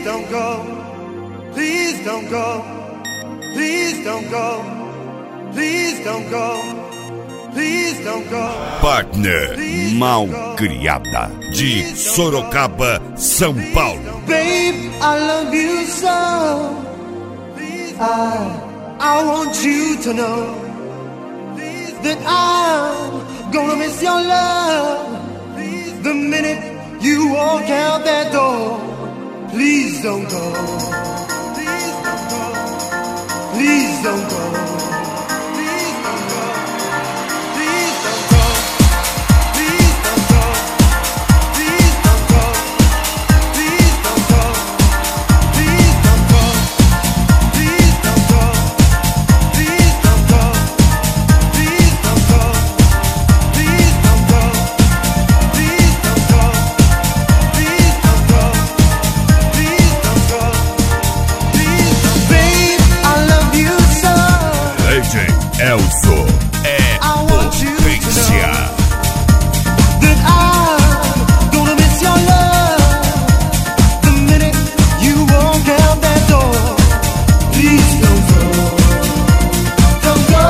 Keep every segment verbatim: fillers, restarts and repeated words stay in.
don't go. Please don't go. Please don't go. Please don't go. Please don't go. Partner Malcriada, de Sorocaba, São Paulo. Babe, I love you so. I, I want you to know that I'm gonna miss your love the minute you walk out that door. Please don't go. Please don't go. Please don't go. Please don't go. Please don't go. Please don't go. Please don't go. Please don't go. Please don't go. Please don't go. Please don't go. Please don't go. Please don't go. Please don't go. Please don't go. Please don't go. Please don't go. Babe, I love you so. D J Elzo é potência. That I'm gonna miss your love the minute you walk out that door. Please don't go. Don't go.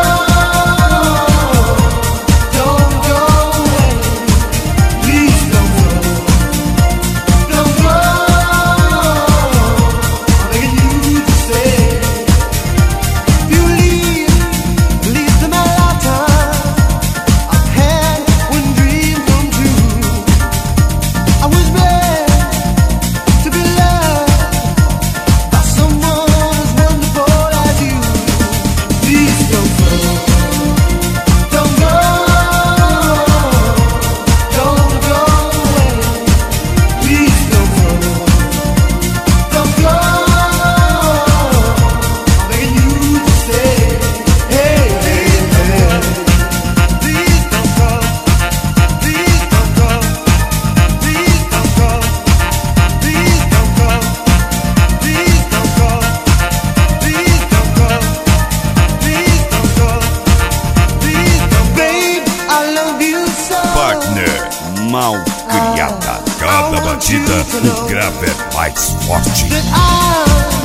Don't go away. Please don't go. Don't go. I'm begging you to stay. If you leave, leave to my lifetime. I've had one dream come true. I was blessed to be loved by someone as wonderful as you. Please don't go. Don't go. Don't go away. Please don't go. Don't go. I'm begging you to stay. Hey, hey, hey. Please don't go. Please don't go. Please don't go. Please don't go. Please don't go. Please don't go. Please don't go. Please don't. Babe, I love you so. Partner Malcriada, cada batida o grave é mais forte. That I'm